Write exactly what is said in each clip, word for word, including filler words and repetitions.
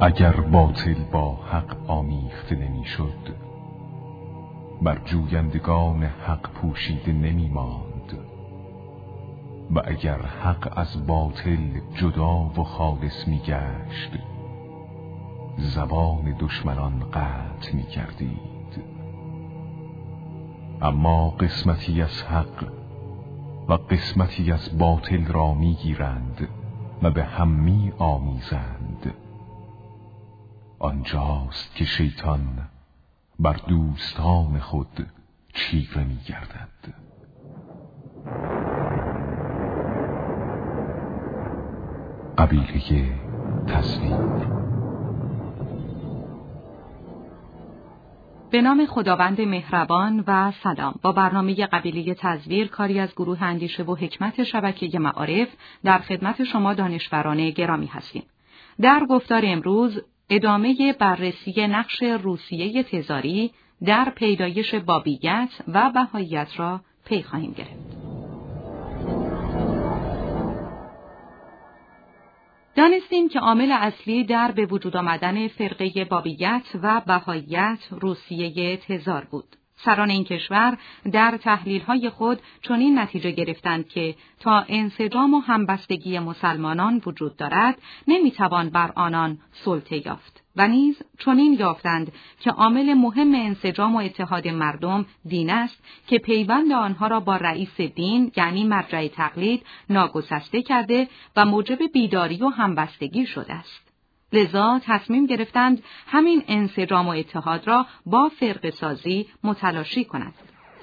اگر باطل با حق آمیخته نمی شد، بر جویندگان حق پوشیده نمی ماند و اگر حق از باطل جدا و خالص می گشت، زبان دشمنان قطع می کردید. اما قسمتی از حق و قسمتی از باطل را می گیرند و به هم می آمیزند. آنجاست که شیطان بر دوستان خود چیره می گردد. قبیله تزویر. به نام خداوند مهربان و سلام. با برنامه قبیله تزویر، کاری از گروه اندیشه و حکمت شبکه معارف، در خدمت شما دانشوران گرامی هستیم. در گفتار امروز ادامه بررسی نقش روسیه تزاری در پیدایش بابیت و بهائیت را پی خواهیم گرفت. دانستیم که عامل اصلی در به وجود آمدن فرقه بابیت و بهائیت روسیه تزار بود. سران این کشور در تحلیل‌های خود چنین نتیجه گرفتند که تا انسجام و همبستگی مسلمانان وجود دارد، نمی‌توان بر آنان سلطه یافت. و نیز چنین یافتند که عامل مهم انسجام و اتحاد مردم دین است که پیوند آنها را با رئیس دین، یعنی مرجع تقلید، ناگسسته کرده و موجب بیداری و همبستگی شده است. لذا تصمیم گرفتند همین انسجام و اتحاد را با فرقه سازی متلاشی کنند.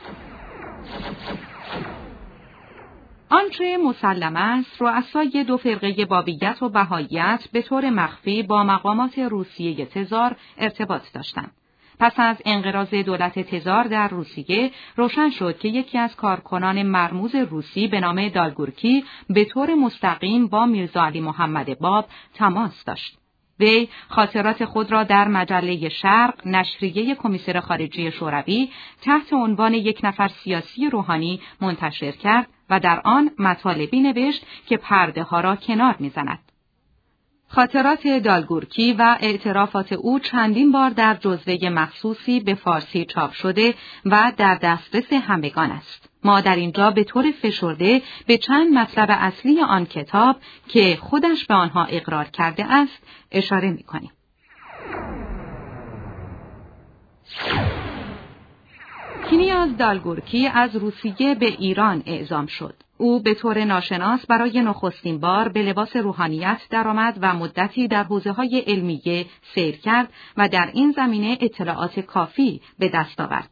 آنچه مسلم است، رؤسای دو فرقه بابیت و بهائیت به طور مخفی با مقامات روسیه تزار ارتباط داشتند. پس از انقراض دولت تزار در روسیه، روشن شد که یکی از کارکنان مرموز روسی به نام دالگورکی به طور مستقیم با میرزا علی محمد باب تماس داشت. وی خاطرات خود را در مجله شرق، نشریه کمیسر خارجی شوروی، تحت عنوان یک نفر سیاسی روحانی منتشر کرد و در آن مطالبی نوشت که پرده ها را کنار می‌زند. خاطرات دالگورکی و اعترافات او چندین بار در جزوه مخصوصی به فارسی چاپ شده و در دسترس همگان است. ما در اینجا به طور فشرده به چند مطلب اصلی آن کتاب که خودش به آنها اقرار کرده است اشاره می‌کنیم. کینیاز دالگورکی از روسیه به ایران اعزام شد. او به طور ناشناس برای نخستین بار به لباس روحانیت درآمد و مدتی در حوزه‌های علمیه سیر کرد و در این زمینه اطلاعات کافی به دست آورد.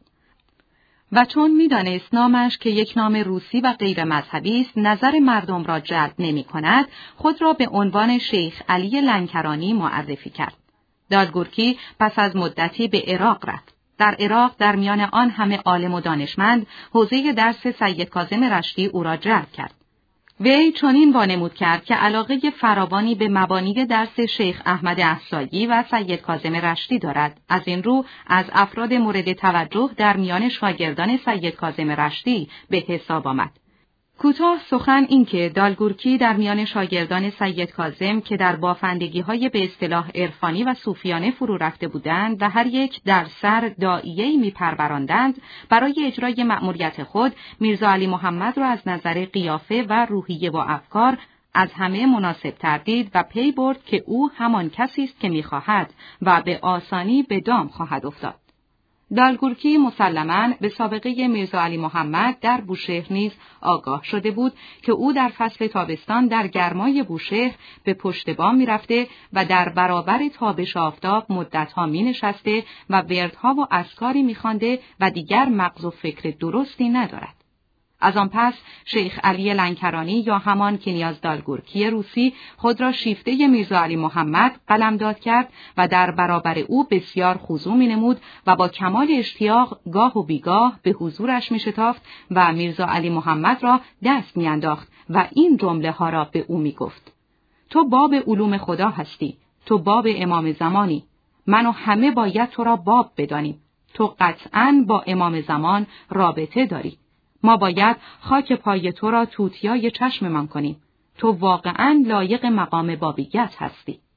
و چون می‌دانست نامش که یک نام روسی و غیر مذهبی است نظر مردم را جلب نمی‌کند، خود را به عنوان شیخ علی لنکرانی معرفی کرد. دالگورکی پس از مدتی به عراق رفت. در عراق در میان آن همه عالم و دانشمند، حوزه درس سید کاظم رشتی او را جلب کرد. وی چنین وانمود کرد که علاقه فراوانی به مبانی درس شیخ احمد احصایی و سید کاظم رشتی دارد. از این رو از افراد مورد توجه در میان شاگردان سید کاظم رشتی به حساب آمد. کوتاه سخن این که دالگورکی در میان شاگردان سید کاظم که در بافندگی‌های به اصطلاح عرفانی و صوفیانه فرو رفته بودند و هر یک در سر داعیه‌ای می‌پروراندند، برای اجرای مأموریت خود میرزا علی محمد را از نظر قیافه و روحیه و افکار از همه مناسب‌تر دید و پی برد که او همان کسی است که می‌خواهد و به آسانی به دام خواهد افتاد. دالگورکی مسلماً به سابقه میرزا علی محمد در بوشهر نیز آگاه شده بود که او در فصل تابستان در گرمای بوشهر به پشت بام می‌رفته و در برابر تابش آفتاب مدت‌ها می‌نشسته و وردها و اذکاری می‌خوانده و دیگر مغز و فکر درستی ندارد. از آن پس شیخ علی لنکرانی یا همان کینیاز دالگورکی روسی خود را شیفته میرزا علی محمد قلمداد کرد و در برابر او بسیار خضوع می‌نمود و با کمال اشتیاق گاه و بیگاه به حضورش می‌شتافت و میرزا علی محمد را دست می‌انداخت و این جمله ها را به او می‌گفت: تو باب علوم خدا هستی، تو باب امام زمانی، من و همه باید تو را باب بدانیم، تو قطعاً با امام زمان رابطه داری. ما باید خاک پای تو را توتیای چشممان کنیم. تو واقعاً لایق مقام بابیت هستی.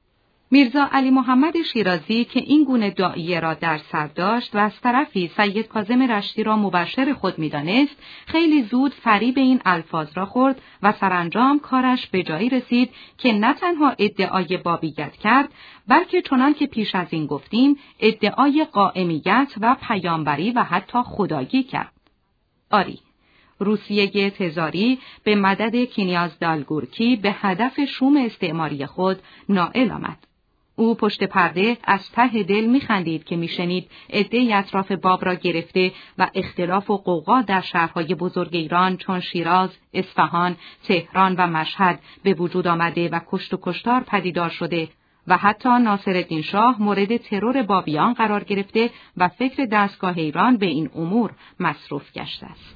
میرزا علی محمد شیرازی که این گونه داعیه را در سر داشت و از طرفی سید کاظم رشتی را مبشر خود می‌دانست، خیلی زود فریب این الفاظ را خورد و سرانجام کارش به جایی رسید که نه تنها ادعای بابیت کرد، بلکه چنان که پیش از این گفتیم، ادعای قائمیت و پیامبری و حتی خدایی کرد. آری، روسیه تزاری به مدد کینیاز دالگورکی به هدف شوم استعماری خود نائل آمد. او پشت پرده از ته دل می‌خندید که می‌شنید عده‌ای اطراف باب را گرفته و اختلاف و غوغا در شهرهای بزرگ ایران چون شیراز، اصفهان، تهران و مشهد به وجود آمده و کشت و کشتار پدیدار شده و حتی ناصرالدین شاه مورد ترور بابیان قرار گرفته و فکر دستگاه ایران به این امور مصروف گشته است.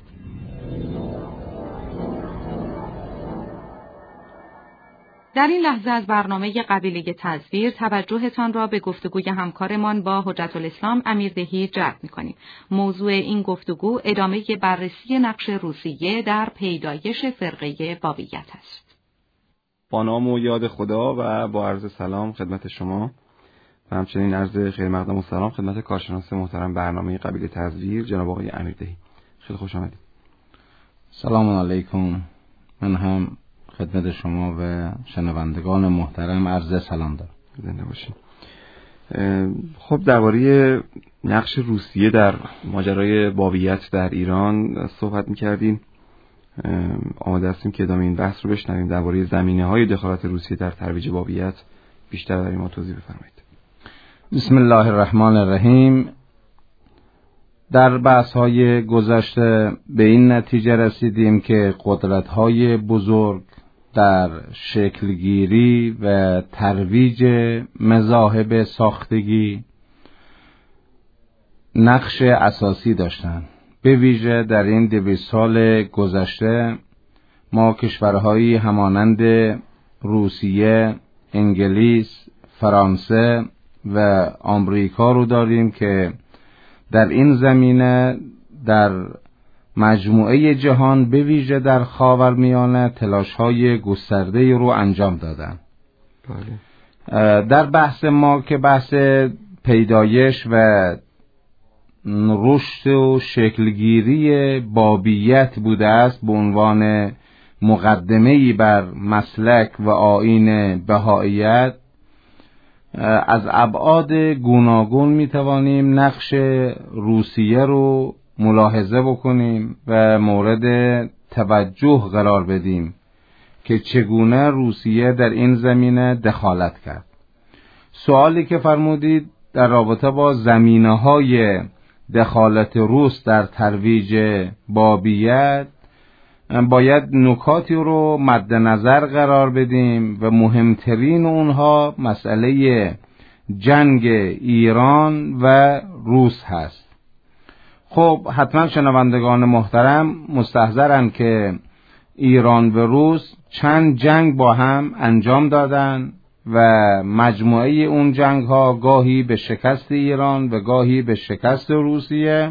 در این لحظه از برنامه قبیله تزویر توجهتان را به گفتگوی همکارمان با حجت الاسلام امیردهی جلب می‌کنیم. موضوع این گفتگو ادامه بررسی نقش روسیه در پیدایش فرقه بابیت است. با نام و یاد خدا و با عرض سلام خدمت شما و همچنین عرض خیر مقدم و سلام خدمت کارشناس محترم برنامه قبیله تزویر جناب آقای امیردهی. خیلی خوش آمدید. سلام علیکم. من هم خدمت شما و شنوندگان محترم عرض سلام دارم. زنده باشید. خب درباره نقش روسیه در ماجرای بابیت در ایران صحبت می‌کردیم. آماده هستیم که ادامه این بحث رو بشنویم. درباره زمینه‌های دخالت روسیه در ترویج بابیت بیشتر در این ما توضیح بفرمایید. بسم الله الرحمن الرحیم. در بحث‌های گذشته به این نتیجه رسیدیم که قدرت‌های بزرگ در شکلگیری و ترویج مذاهب ساختگی نقش اساسی داشتند. به ویژه در این دویست سال گذشته ما کشورهایی همانند روسیه، انگلیس، فرانسه و آمریکا رو داریم که در این زمینه در مجموعه جهان به ویژه در خاورمیانه تلاش‌های گسترده‌ای رو انجام دادن. بله. در بحث ما که بحث پیدایش و رشد و شکلگیری بابیت بوده است به عنوان مقدمه‌ای بر مسلک و آیین بهائیت، از ابعاد گوناگون میتوانیم نقش روسیه رو ملاحظه بکنیم و مورد توجه قرار بدیم که چگونه روسیه در این زمینه دخالت کرد. سوالی که فرمودید در رابطه با زمینه‌های دخالت روس در ترویج بابیت، باید نکاتی رو مد نظر قرار بدیم و مهمترین اونها مسئله جنگ ایران و روس هست. خب حتما شنوندگان محترم مستحضرن که ایران و روس چند جنگ با هم انجام دادن و مجموعه اون جنگ ها گاهی به شکست ایران و گاهی به شکست روسیه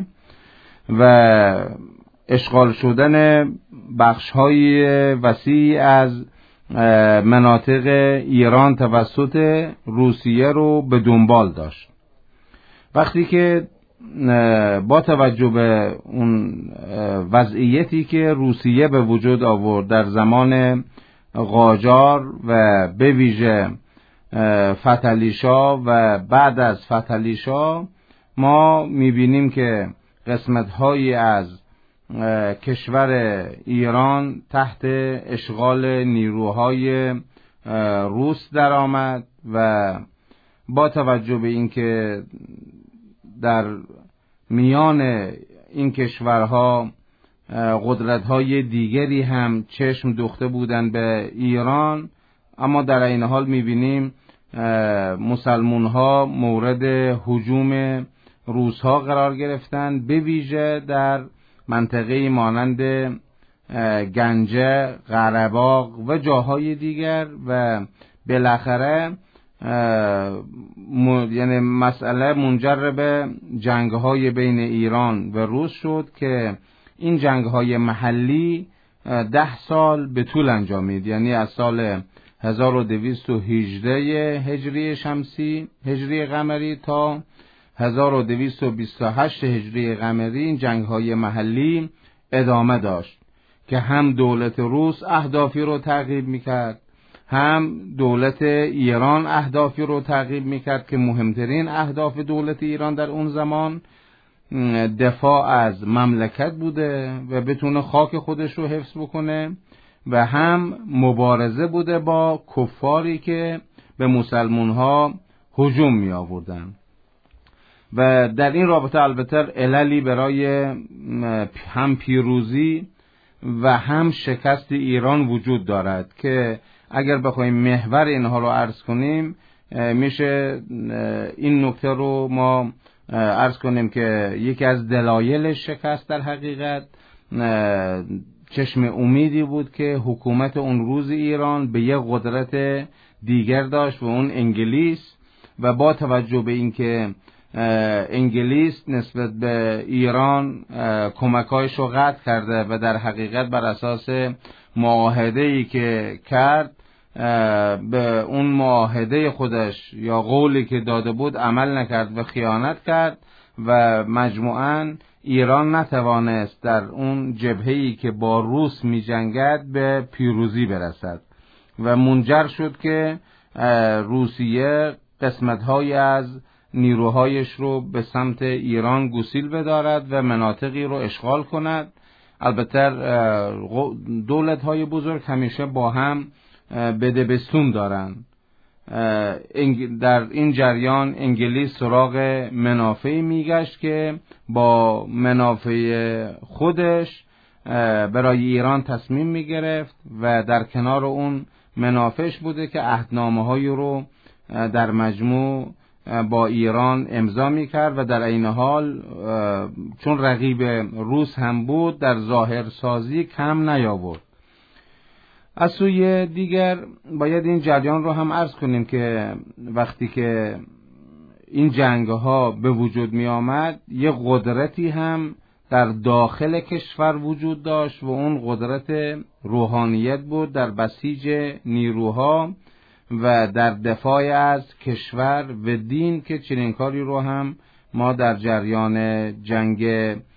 و اشغال شدن بخش‌های وسیع از مناطق ایران توسط روسیه رو به دنبال داشت. وقتی که با توجه به اون وضعیتی که روسیه به وجود آورد در زمان قاجار و به ویژه فتحعلی و بعد از فتحعلی ما می‌بینیم که قسمت‌هایی از کشور ایران تحت اشغال نیروهای روس درآمد و با توجه به اینکه در میان این کشورها قدرت‌های دیگری هم چشم دوخته بودند به ایران، اما در این حال می‌بینیم مسلمان‌ها مورد هجوم روس‌ها قرار گرفتند، به ویژه در منطقه مانند گنجه، قره‌باغ و جاهای دیگر و بالاخره م... یعنی مسئله منجر به جنگ‌های بین ایران و روس شد که این جنگ‌های محلی ده سال به طول انجامید، یعنی از سال هزار و دویست و هجده هجری شمسی هجری قمری تا هزار و دویست و بیست و هشت هجری قمری این جنگ‌های محلی ادامه داشت که هم دولت روس اهدافی رو تعقیب میکرد، هم دولت ایران اهدافی رو تعقیب میکرد که مهمترین اهداف دولت ایران در اون زمان دفاع از مملکت بوده و بتونه خاک خودش رو حفظ بکنه و هم مبارزه بوده با کفاری که به مسلمان ها هجوم می آوردن. و در این رابطه البته عللی برای هم پیروزی و هم شکست ایران وجود دارد که اگر بخوایم محور اینها رو عرض کنیم میشه این نکته رو ما عرض کنیم که یکی از دلایل شکست در حقیقت چشم امیدی بود که حکومت اون روز ایران به یک قدرت دیگر داشت و اون انگلیس، و با توجه به اینکه انگلیس نسبت به ایران کمکایش رو قطع کرده و در حقیقت بر اساس معاهده‌ای که کرد به اون معاهده خودش یا قولی که داده بود عمل نکرد و خیانت کرد و مجموعاً ایران نتوانست در اون جبهه‌ای که با روس می جنگد به پیروزی برسد و منجر شد که روسیه قسمت‌هایی از نیروهایش رو به سمت ایران گسیل بدارد و مناطقی رو اشغال کند. البته دولت‌های بزرگ همیشه با هم بدبستون دارن. در این جریان انگلیس سراغ منافعی میگشت که با منافع خودش برای ایران تصمیم میگرفت و در کنار اون منافعش بوده که عهدنامه‌هایی رو در مجموع با ایران امضا میکرد و در این حال چون رقیب روس هم بود در ظاهر سازی کم نیاورد. از سوی دیگر باید این جریان رو هم عرض کنیم که وقتی که این جنگ ها به وجود می آمد یه قدرتی هم در داخل کشور وجود داشت و اون قدرت روحانیت بود در بسیج نیروها و در دفاع از کشور و دین که چنین کاری رو هم ما در جریان جنگ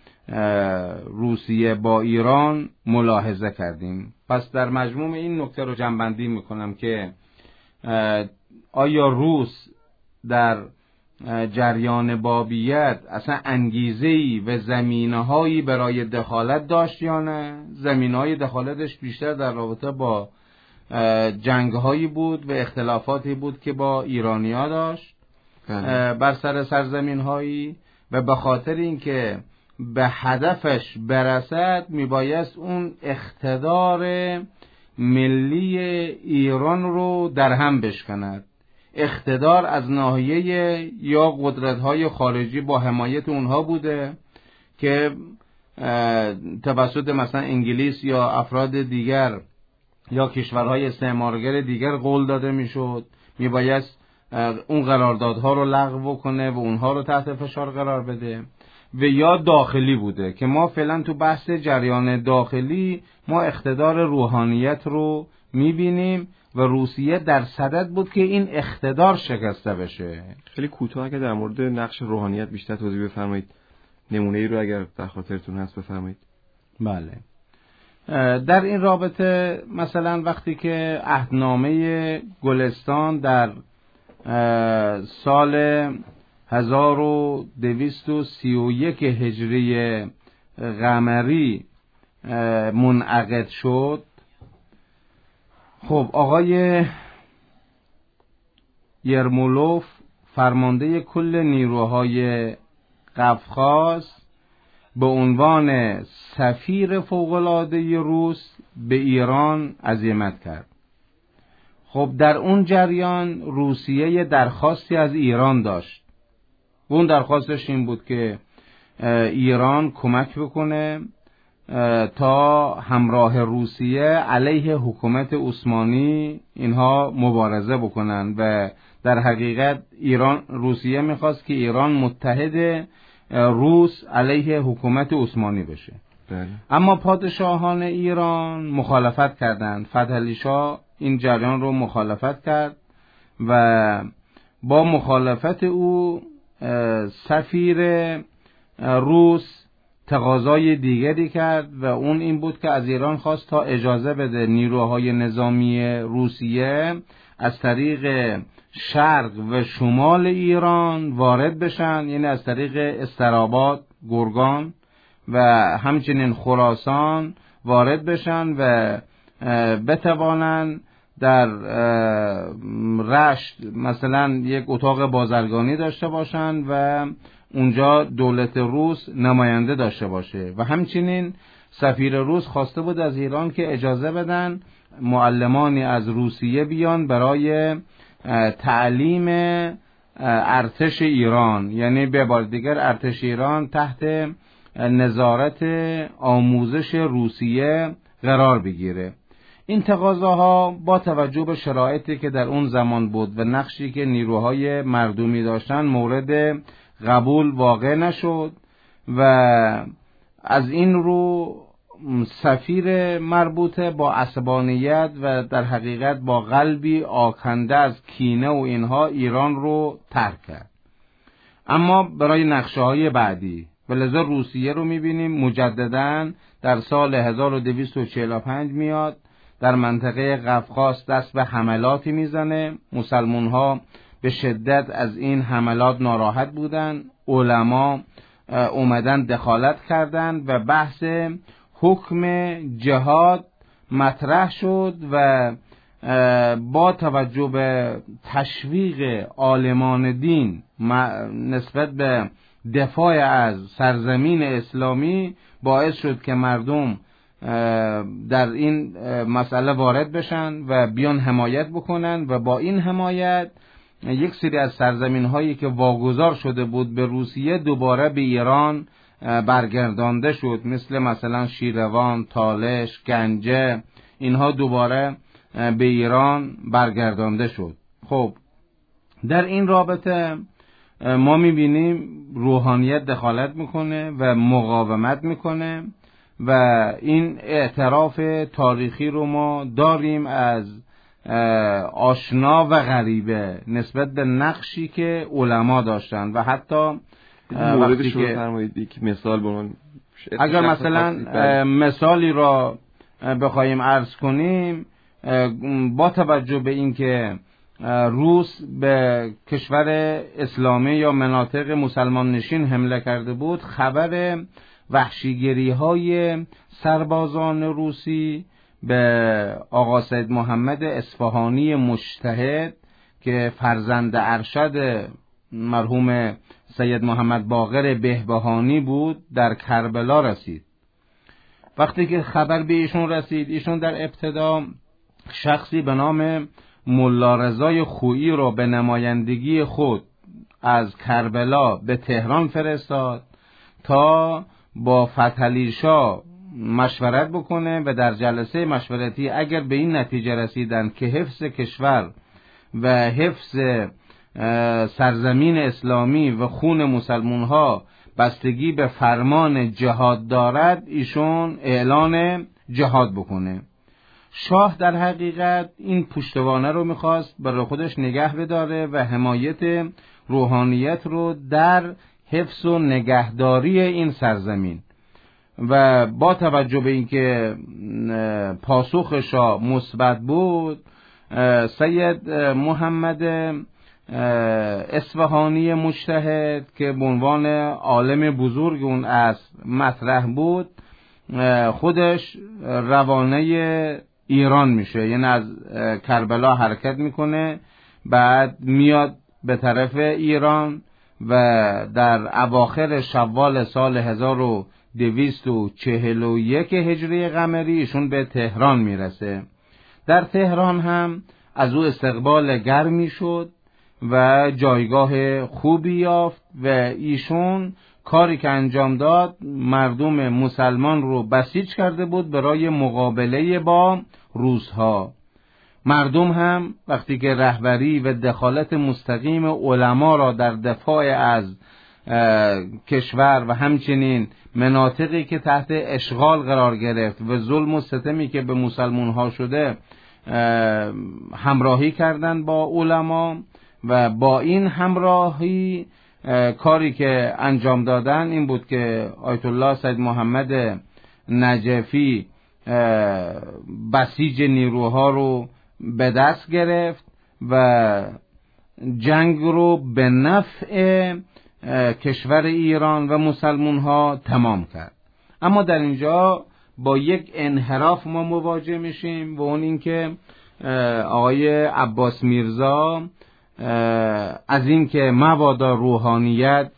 روسیه با ایران ملاحظه کردیم. پس در مجموع این نکته رو جمع‌بندی میکنم که آیا روس در جریان بابیت اصلا انگیزه‌ای و زمینه‌هایی برای دخالت داشت یا نه؟ زمینه‌های دخالتش بیشتر در رابطه با جنگ‌هایی بود و اختلافاتی بود که با ایرانی‌ها داشت بر سر سرزمین‌هایی و به خاطر اینکه به هدفش برسد میبایست اون اقتدار ملی ایران رو در هم بشکند. اقتدار از ناحیه یا قدرت‌های خارجی با حمایت اونها بوده که توسط مثلا انگلیس یا افراد دیگر یا کشورهای استعمارگر دیگر قول داده میشد میبایست اون قراردادها رو لغو کنه و اونها رو تحت فشار قرار بده، و یا داخلی بوده که ما فعلا تو بحث جریان داخلی ما اقتدار روحانیت رو میبینیم و روسیه در صدد بود که این اقتدار شکسته بشه. خیلی کوتاه اگه در مورد نقش روحانیت بیشتر توضیح بفرمایید، نمونه ای رو اگر در خاطرتون هست بفرمایید. بله، در این رابطه مثلا وقتی که عهدنامه گلستان در سال هزار و دویست و سی و یک هجری قمری منعقد شد، خب آقای یرمولوف فرمانده کل نیروهای قفقاز به عنوان سفیر فوق‌العاده روس به ایران عزیمت کرد. خب در اون جریان روسیه درخواستی از ایران داشت و اون درخواستش این بود که ایران کمک بکنه تا همراه روسیه علیه حکومت عثمانی اینها مبارزه بکنن و در حقیقت ایران روسیه میخواست که ایران متحد روس علیه حکومت عثمانی بشه. بله. اما پادشاهان ایران مخالفت کردند. فتحعلی شاه این جریان رو مخالفت کرد و با مخالفت او سفیر روس تقاضای دیگری کرد و اون این بود که از ایران خواست تا اجازه بده نیروهای نظامی روسیه از طریق شرق و شمال ایران وارد بشن، یعنی از طریق استراباد، گرگان و همچنین خراسان وارد بشن و بتوانن در رشت مثلا یک اتاق بازرگانی داشته باشن و اونجا دولت روس نماینده داشته باشه. و همچنین سفیر روس خواسته بود از ایران که اجازه بدن معلمانی از روسیه بیان برای تعلیم ارتش ایران، یعنی به عبارت دیگر ارتش ایران تحت نظارت آموزش روسیه قرار بگیره. این تقاضاها با توجه به شرایطی که در اون زمان بود و نقشی که نیروهای مردمی داشتن مورد قبول واقع نشد و از این رو سفیر مربوطه با عصبانیت و در حقیقت با قلبی آکنده از کینه و اینها ایران رو ترک کرد. اما برای نقشه های بعدی ولذا روسیه رو میبینیم مجدداً در سال هزار و دویست و چهل و پنج میاد در منطقه قفقاز دست به حملاتی میزنه. مسلمون ها به شدت از این حملات ناراحت بودن، علما اومدن دخالت کردن و بحث حکم جهاد مطرح شد و با توجه به تشویق عالمان دین نسبت به دفاع از سرزمین اسلامی باعث شد که مردم در این مسئله وارد بشن و بیان حمایت بکنن و با این حمایت یک سری از سرزمین هایی که واگذار شده بود به روسیه دوباره به ایران برگردانده شد، مثل مثلا شیروان، تالش، گنجه، اینها دوباره به ایران برگردانده شد. خب در این رابطه ما میبینیم روحانیت دخالت میکنه و مقاومت میکنه و این اعتراف تاریخی رو ما داریم از آشنا و غریبه نسبت به نقشی که علما داشتن و حتی وقتی که فرمایید که مثال برون اگر مثلا مثالی را بخوایم عرض کنیم، با توجه به اینکه روس به کشور اسلامی یا مناطق مسلمان نشین حمله کرده بود، خبر وحشیگری های سربازان روسی به آقا سید محمد اصفهانی مجتهد که فرزند ارشد مرحوم سید محمد باقر بهبهانی بود در کربلا رسید. وقتی که خبر به ایشون رسید، ایشون در ابتدا شخصی به نام ملا رضای خویی رو به نمایندگی خود از کربلا به تهران فرستاد تا با فتحعلی شاه مشورت بکنه و در جلسه مشورتی اگر به این نتیجه رسیدن که حفظ کشور و حفظ سرزمین اسلامی و خون مسلمون ها بستگی به فرمان جهاد دارد، ایشون اعلان جهاد بکنه. شاه در حقیقت این پشتوانه رو میخواست برای خودش نگه بداره و حمایت روحانیت رو در حفظ و نگهداری این سرزمین و با توجه به اینکه پاسخ شاه مثبت بود، سید محمد اصفهانی مجتهد که به عنوان عالم بزرگ اون اصل مطرح بود، خودش روانه ایران میشه، یعنی از کربلا حرکت میکنه، بعد میاد به طرف ایران و در اواخر شوال سال هزار و دویست و چهل و یک هجری قمری ایشون به تهران میرسه. در تهران هم از او استقبال گرمی شد و جایگاه خوبی یافت و ایشون کاری که انجام داد مردم مسلمان رو بسیج کرده بود برای مقابله با روس‌ها. مردم هم وقتی که رهبری و دخالت مستقیم علما را در دفاع از کشور و همچنین مناطقی که تحت اشغال قرار گرفت و ظلم و ستمی که به مسلمان ها شده همراهی کردن با علما و با این همراهی کاری که انجام دادن این بود که آیت الله سید محمد نجفی بسیج نیروها رو به دست گرفت و جنگ رو به نفع کشور ایران و مسلمون ها تمام کرد. اما در اینجا با یک انحراف ما مواجه میشیم و اون این که آقای عباس میرزا از این که مبادا روحانیت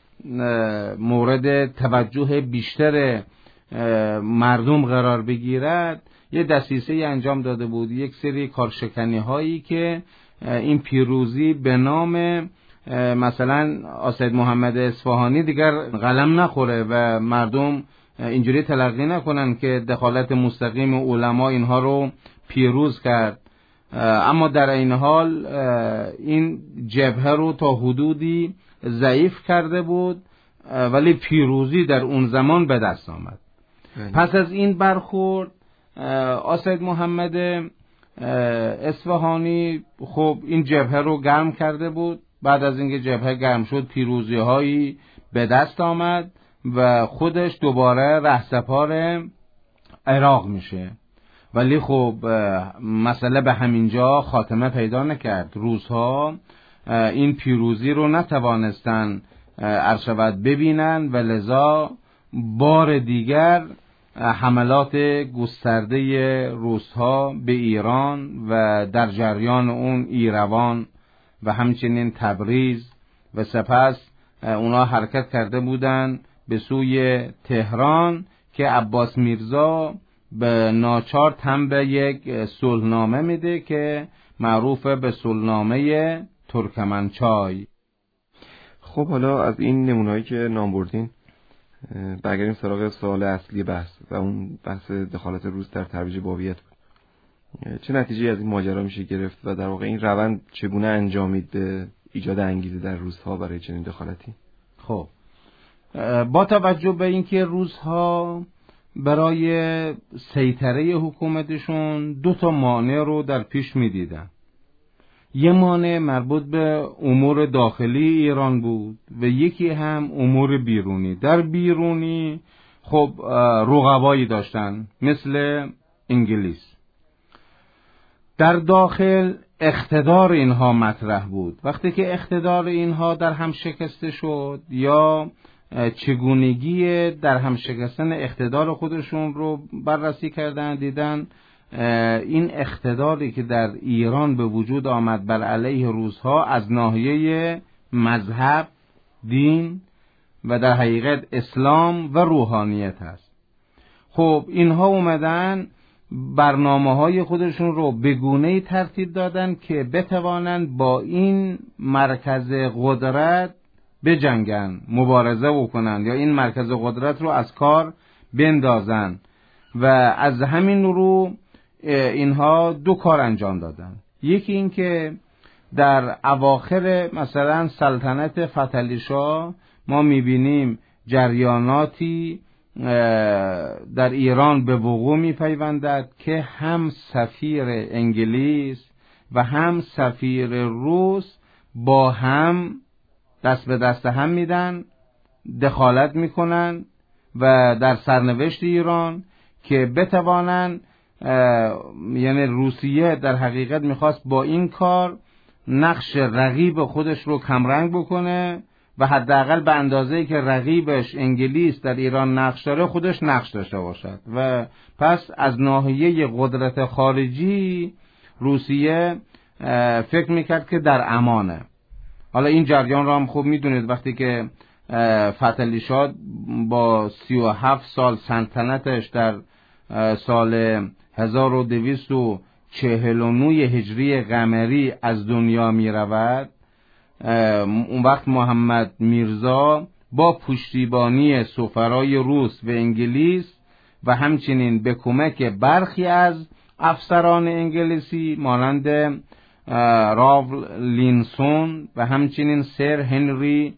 مورد توجه بیشتر مردم قرار بگیرد یه دسیسه انجام داده بود، یک سری کارشکنی هایی که این پیروزی به نام مثلا سید محمد اصفهانی دیگر قلم نخوره و مردم اینجوری تلقی نکنن که دخالت مستقیم علما اینها رو پیروز کرد. اما در این حال این جبهه رو تا حدودی ضعیف کرده بود ولی پیروزی در اون زمان به دست آمد. پس از این برخورد سید محمد اصفهانی خب این جبهه رو گرم کرده بود. بعد از اینکه جبهه گرم شد پیروزی هایی به دست آمد و خودش دوباره رهسپار عراق میشه. ولی خب مسئله به همینجا خاتمه پیدا نکرد. روزها این پیروزی رو نتوانستن عرشبت ببینن و لذا بار دیگر حملات گسترده روس‌ها به ایران و در جریان اون ایروان و همچنین تبریز و سپس اونا حرکت کرده بودن به سوی تهران که عباس میرزا به ناچار تن به یک صلحنامه میده که معروف به صلحنامه ترکمنچای. خب حالا از این نمونه‌هایی که نام بردین برگردیم سراغ سوال اصلی بحث و اون بحث دخالت روس در ترویج بابیت بود. چه نتیجه‌ای از این ماجرا میشه گرفت و در واقع این روند چگونه انجامید به ایجاد انگیزه در روس‌ها برای چنین دخالتی؟ خب با توجه به اینکه روس‌ها برای سیطره حکومتشون دو تا مانع رو در پیش می‌دیدن. یه مانع مربوط به امور داخلی ایران بود و یکی هم امور بیرونی. در بیرونی خب رقبایی داشتن مثل انگلیس. در داخل اقتدار اینها مطرح بود. وقتی که اقتدار اینها در هم شکسته شد یا چگونگی در هم شکستن اقتدار خودشون رو بررسی کردن، دیدن این اقتداری که در ایران به وجود آمد بر علیه روس‌ها از ناحیه مذهب، دین و در حقیقت اسلام و روحانیت هست. خب اینها اومدن برنامه‌های خودشون رو به گونه‌ای ترتیب دادن که بتوانند با این مرکز قدرت بجنگن، مبارزه بکنن یا این مرکز قدرت رو از کار بندازن و از همین رو اینها دو کار انجام دادن. یکی این که در اواخر مثلا سلطنت فتحعلی شاه ما میبینیم جریاناتی در ایران به وقوع میپیوندد که هم سفیر انگلیس و هم سفیر روس با هم دست به دست هم میدن، دخالت میکنن و در سرنوشت ایران که بتوانن یعنی روسیه در حقیقت میخواست با این کار نقش رقیب خودش رو کمرنگ بکنه و حداقل به اندازه‌ای که رقیبش انگلیس در ایران نقش داره خودش نقش داشته باشد و پس از ناحیه قدرت خارجی روسیه فکر میکرد که در امانه. حالا این جریان رو هم خوب میدونید وقتی که فتحعلی شاه با سی و هفت سال سلطنتش در سال هزار و دویست و چهل و نه هجری قمری از دنیا می رود، اون وقت محمد میرزا با پشتیبانی سفرای روس و انگلیس و همچنین به کمک برخی از افسران انگلیسی مانند راول لینسون و همچنین سر هنری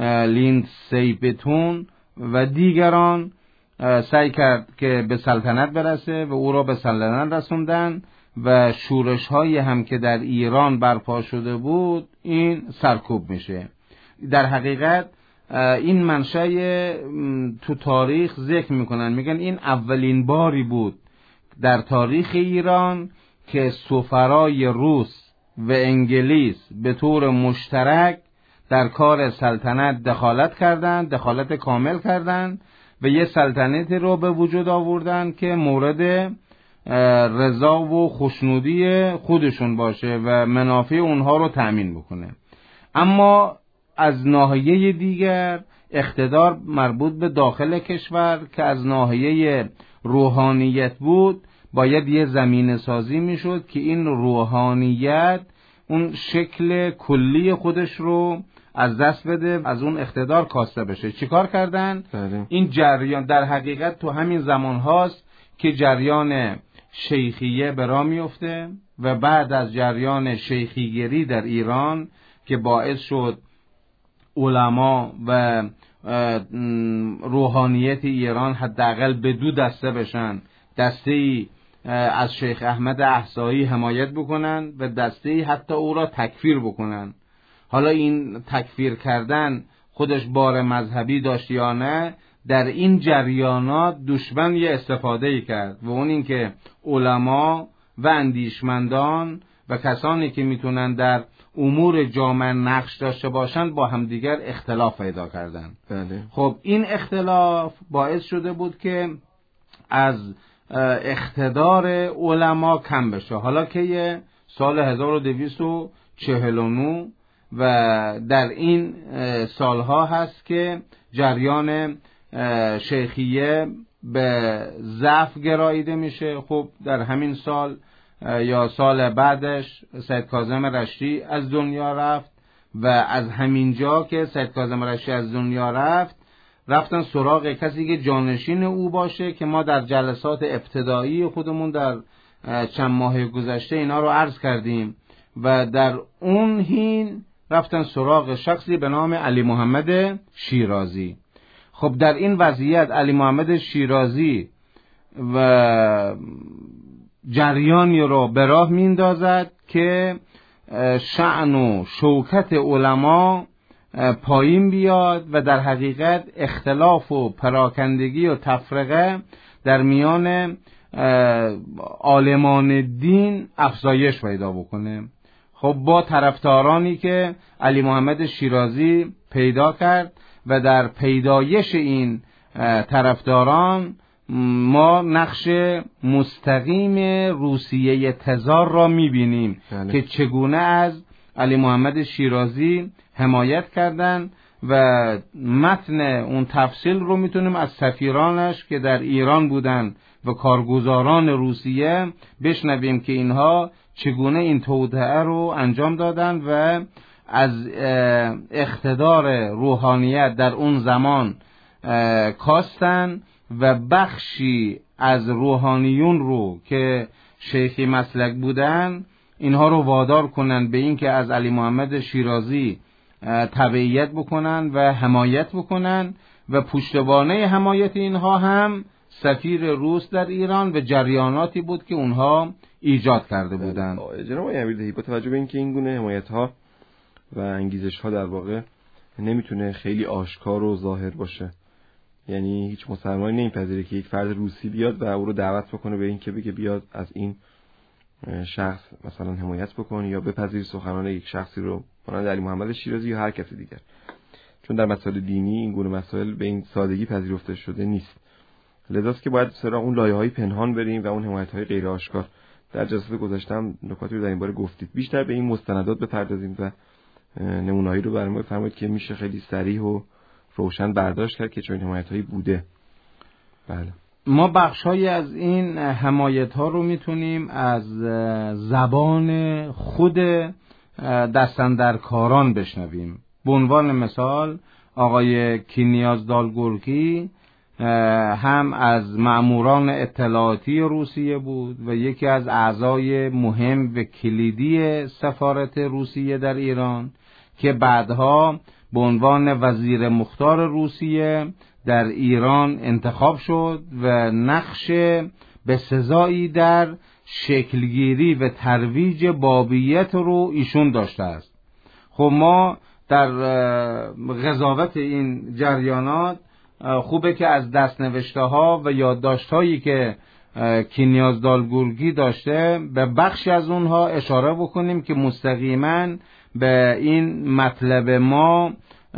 لیندسیپتون و دیگران سعی کرد که به سلطنت برسه و او را به سلطنت رسوندن و شورش هایی هم که در ایران برپا شده بود این سرکوب میشه. در حقیقت این منشأ تو تاریخ ذکر میکنن، میگن این اولین باری بود در تاریخ ایران که سفرای روس و انگلیس به طور مشترک در کار سلطنت دخالت کردند، دخالت کامل کردند و یه سلطنتی رو به وجود آوردن که مورد رضا و خوشنودی خودشون باشه و منافع اونها رو تأمین بکنه. اما از ناحیه دیگر اقتدار مربوط به داخل کشور که از ناحیه روحانیت بود، باید یه زمینه سازی میشد که این روحانیت اون شکل کلی خودش رو از دست بده، از اون اقتدار کاسته بشه. چیکار کردن؟ بله. این جریان در حقیقت تو همین زمان هاست که جریان شیخیه به راه میفته و بعد از جریان شیخیگری در ایران که باعث شد علما و روحانیت ایران حداقل به دو دسته بشن، دسته‌ای از شیخ احمد احصایی حمایت بکنن و دسته‌ای حتی او را تکفیر بکنن. حالا این تکفیر کردن خودش بار مذهبی داشت یا نه، در این جریانات دشمن یه استفاده کرد و اون این که علما و اندیشمندان و کسانی که میتونن در امور جامعه نقش داشته باشند با همدیگر اختلاف پیدا کردن. بله. خب این اختلاف باعث شده بود که از اقتدار علما کم بشه. حالا که سال هزار و دویست و چهل و نه و در این سالها هست که جریان شیخیه به ضعف گراییده میشه. خب در همین سال یا سال بعدش سید کاظم رشتی از دنیا رفت و از همین جا که سید کاظم رشتی از دنیا رفت رفتن سراغ کسی که جانشین او باشه که ما در جلسات ابتدایی خودمون در چند ماه گذشته اینا رو عرض کردیم و در اون حین رفتن سراغ شخصی به نام علی محمد شیرازی. خب در این وضعیت علی محمد شیرازی و جریانی رو به راه میندازد که شأن و شوکت علما پایین بیاد و در حقیقت اختلاف و پراکندگی و تفرقه در میان عالمان دین افزایش پیدا بکنه. خب با طرفدارانی که علی محمد شیرازی پیدا کرد و در پیدایش این طرفداران ما نقش مستقیم روسیه تزار را میبینیم بله. که چگونه از علی محمد شیرازی حمایت کردند و متن اون تفصیل رو میتونیم از سفیرانش که در ایران بودن و کارگزاران روسیه بشنویم که اینها چگونه این توطئه رو انجام دادن و از اقتدار روحانیت در اون زمان کاستن و بخشی از روحانیون رو که شیخی مسلک بودن اینها رو وادار کنن به این که از علی محمد شیرازی تبعیت بکنن و حمایت بکنن و پشتوانه حمایت اینها هم سفیر روس در ایران و جریاناتی بود که اونها ایجاد کرده بودن. جناب امیردهی با توجه به اینکه این گونه حمایت ها و انگیزش ها در واقع نمیتونه خیلی آشکار و ظاهر باشه، یعنی هیچ مسلمانی نمیپذیره که یک فرد روسی بیاد و او رو دعوت بکنه به این که بگه بیاد از این شخص مثلا حمایت بکنه یا بپذیر سخنان یک شخصی رو مانند علی محمد شیرازی یا هر کسی دیگر، چون در مسائل دینی این گونه مسائل به این سادگی پذیرفته شده نیست. لذاست که باید سراغ اون لایه‌های پنهان بریم و اون حمایت‌های غیر آشکار. در جلسات گذشتم نکاتی رو در این باره گفتید، بیشتر به این مستندات بپردازیم و نمونه‌هایی رو برام بفرمایید که میشه خیلی صریح و روشن برداشت کرد که چه حمایت‌هایی بوده. بله. ما بخش‌هایی از این حمایت‌ها رو میتونیم از زبان خود دستاندرکاران بشنویم. به عنوان مثال آقای کینیاز دالگورکی هم از مأموران اطلاعاتی روسیه بود و یکی از اعضای مهم و کلیدی سفارت روسیه در ایران که بعدها به عنوان وزیر مختار روسیه در ایران انتخاب شد و نقش به سزایی در شکلگیری و ترویج بابیت رو ایشون داشته است. خب ما در قضاوت این جریانات خوبه که از دستنوشته ها و یادداشت هایی که کینیاز دالگورگی داشته به بخشی از اونها اشاره بکنیم که مستقیما به این مطلب ما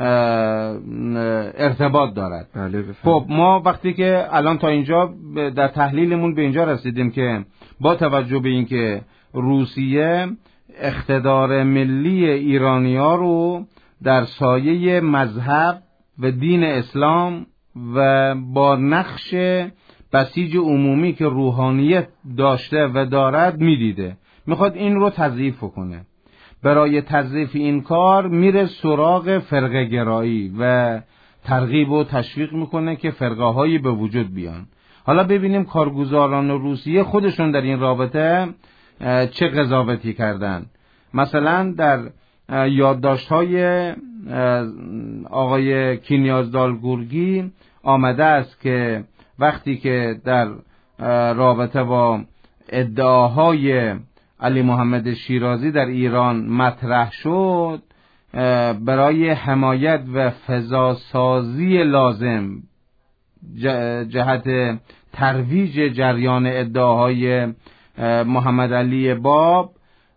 ارتباط دارد. بله خب ما وقتی که الان تا اینجا در تحلیلمون به اینجا رسیدیم که با توجه به اینکه روسیه اقتدار ملی ایرانی‌ها رو در سایه مذهب و دین اسلام و با نقش بسیج عمومی که روحانیت داشته و دارد میدیده، میخواد این رو تضعیف کنه. برای تضعیف این کار میره سراغ فرقه گرایی و ترغیب و تشویق میکنه که فرقه هایی به وجود بیان. حالا ببینیم کارگزاران روسیه خودشون در این رابطه چه قضاوتی کردن. مثلا در یادداشت‌های آقای کینیاز دالگورگی آمده است که وقتی که در رابطه با ادعاهای علی محمد شیرازی در ایران مطرح شد، برای حمایت و فضاسازی لازم جهت ترویج جریان ادعاهای محمد علی باب،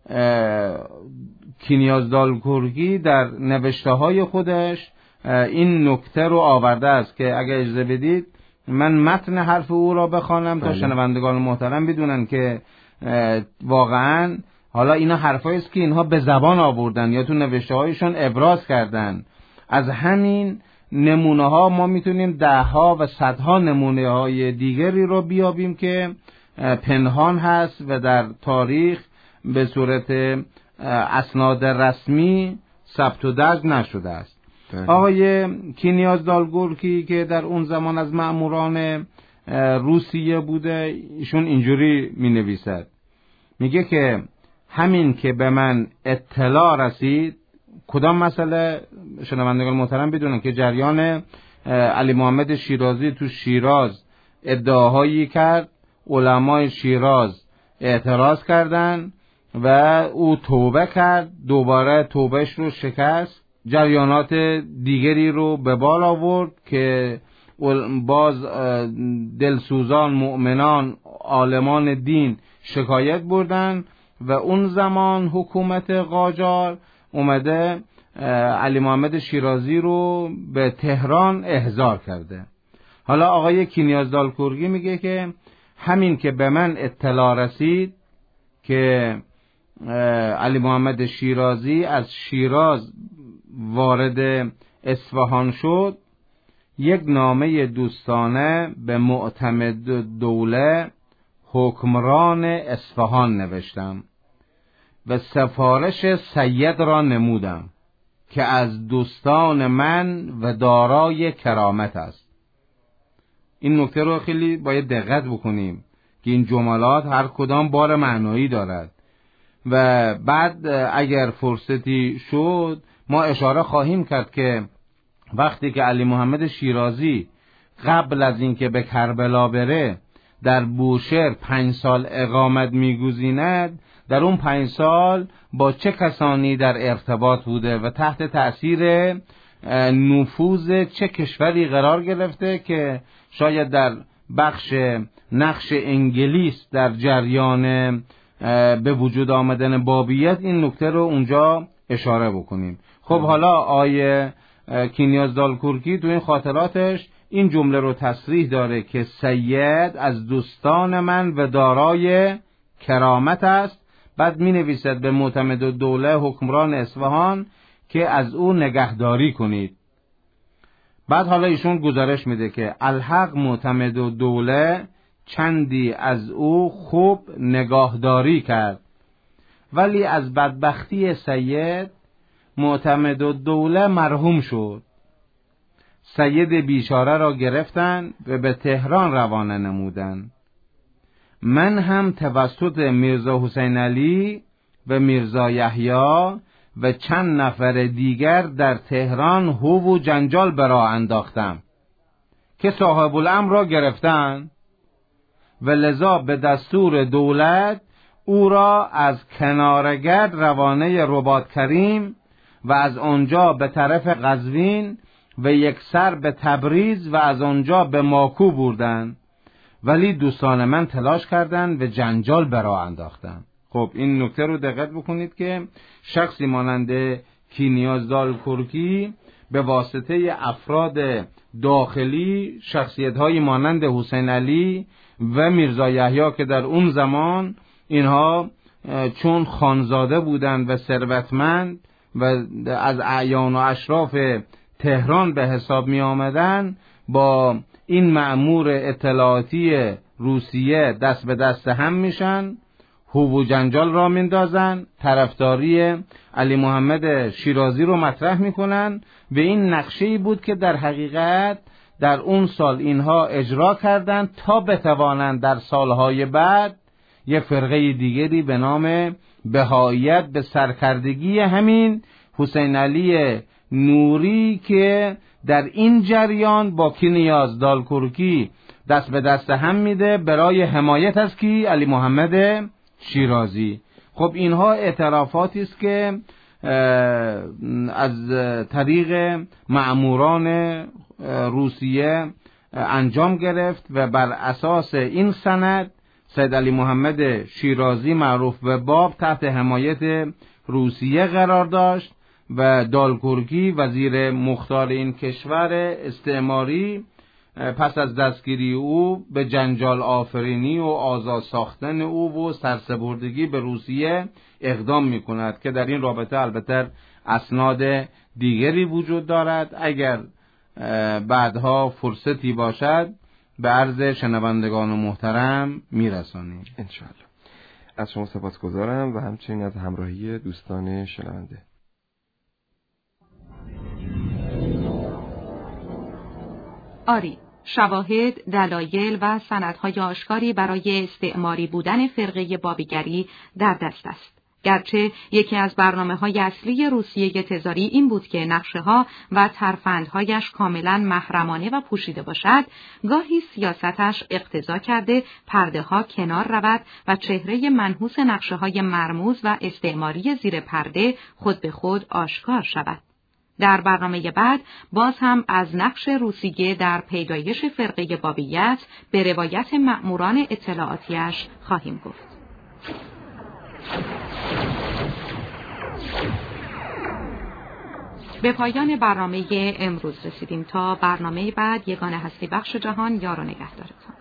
کینیاز دالگورگی در نوشته های خودش این نکته رو آورده است که اگر اجازه بدید من متن حرف او را بخوانم تا شنوندگان محترم بدونن که واقعا حالا اینا حرفایی است که اینها به زبان آوردن یا تو نوشته هایشون ابراز کردن. از همین نمونه ها ما میتونیم ده ها و صدها نمونه های دیگری رو بیابیم که پنهان هست و در تاریخ به صورت اسناد رسمی ثبت و درج نشده است. آقای کینیاز دالگورگی که در اون زمان از مأموران روسیه بوده، ایشون اینجوری می نویسد، میگه که همین که به من اطلاع رسید، کدام مسئله شنوندگان محترم بدونن که جریان علی محمد شیرازی تو شیراز ادعاهایی کرد، علمای شیراز اعتراض کردند و او توبه کرد، دوباره توبهش رو شکست، جریانات دیگری رو به بال آورد که باز دلسوزان، مؤمنان، عالمان دین شکایت بردن و اون زمان حکومت قاجار اومده علی محمد شیرازی رو به تهران احضار کرده. حالا آقای کینیاز دالگورگی میگه که همین که به من اطلاع رسید که علی محمد شیرازی از شیراز وارد اصفهان شد، یک نامه دوستانه به معتمد دوله حکمران اصفهان نوشتم و سفارش سید را نمودم که از دوستان من و دارای کرامت است. این نکته رو خیلی باید دقت بکنیم که این جملات هر کدام بار معنایی دارد و بعد اگر فرصتی شد ما اشاره خواهیم کرد که وقتی که علی محمد شیرازی قبل از اینکه به کربلا بره در بوشهر پنج سال اقامت میگزیند، در اون پنج سال با چه کسانی در ارتباط بوده و تحت تأثیر نفوذ چه کشوری قرار گرفته که شاید در بخش نقش انگلیس در جریان به وجود آمدن بابیت این نکته رو اونجا اشاره بکنیم. خب حالا آیه کینیاز دالگورگی تو این خاطراتش این جمله رو تصریح داره که سید از دوستان من و دارای کرامت است. بعد می نویسد به معتمد دوله حکمران اصفهان که از او نگهداری کنید. بعد حالا ایشون گزارش میده که الحق معتمد دوله چندی از او خوب نگاهداری کرد، ولی از بدبختی سید معتمد دوله مرحوم شد. سید بیچاره را گرفتند و به تهران روانه نمودند. من هم توسط میرزا حسین علی و میرزا یحیی و چند نفر دیگر در تهران هو و جنجال برا انداختم که صاحب الامر را گرفتند و لذا به دستور دولت او را از کنارگرد روانه رباط کریم و از آنجا به طرف قزوین و یک سر به تبریز و از آنجا به ماکو بردند، ولی دوستان من تلاش کردند و جنجال به راه انداختند. خب این نکته رو دقت بکنید که شخصی مانند کینیاز دالکورکی به واسطه افراد داخلی، شخصیت‌هایی مانند حسین علی و میرزا یحیی که در اون زمان اینها چون خانزاده بودند و ثروتمند و از اعیان و اشراف تهران به حساب می آمدن، با این مأمور اطلاعاتی روسیه دست به دست هم میشن، هو و جنجال را میندازن، طرفداری علی محمد شیرازی رو مطرح میکنن و این نقشه‌ای بود که در حقیقت در اون سال اینها اجرا کردند تا بتوانند در سالهای بعد یه فرقه دیگری به نام بهاییت به سرکردگی همین حسین علی نوری که در این جریان با کینیاز دالکورکی دست به دست هم میده برای حمایت از کی؟ علی محمد شیرازی. خب اینها اعترافاتی است که از طریق مأموران روسیه انجام گرفت و بر اساس این سند سید علی محمد شیرازی معروف به باب تحت حمایت روسیه قرار داشت و دالکورکی وزیر مختار این کشور استعماری پس از دستگیری او به جنجال آفرینی و آزاد ساختن او و سرسپردگی به روسیه اقدام می کند که در این رابطه البته اسناد دیگری وجود دارد. اگر بعدها فرصتی باشد به عرض شنوندگان محترم می رسانیم انشاءالله. از شما سپاسگزارم و همچنین از همراهی دوستان شنونده. آری، شواهد، دلایل و سندهای آشکاری برای استعماری بودن فرقه بابیگری در دست است. گرچه یکی از برنامه‌های اصلی روسیه تزاری این بود که نقشه‌ها و ترفندهایش کاملاً محرمانه و پوشیده باشد، گاهی سیاستش اقتضا کرده پرده‌ها کنار رود و چهره منحوس نقشه‌های مرموز و استعماری زیر پرده خود به خود آشکار شود. در برنامه بعد باز هم از نقش روسیه در پیدایش فرقه بابیت به روایت مأموران اطلاعاتیش خواهیم گفت. به پایان برنامه امروز رسیدیم. تا برنامه بعد، یگانه هستی بخش جهان یار و نگهدارتان.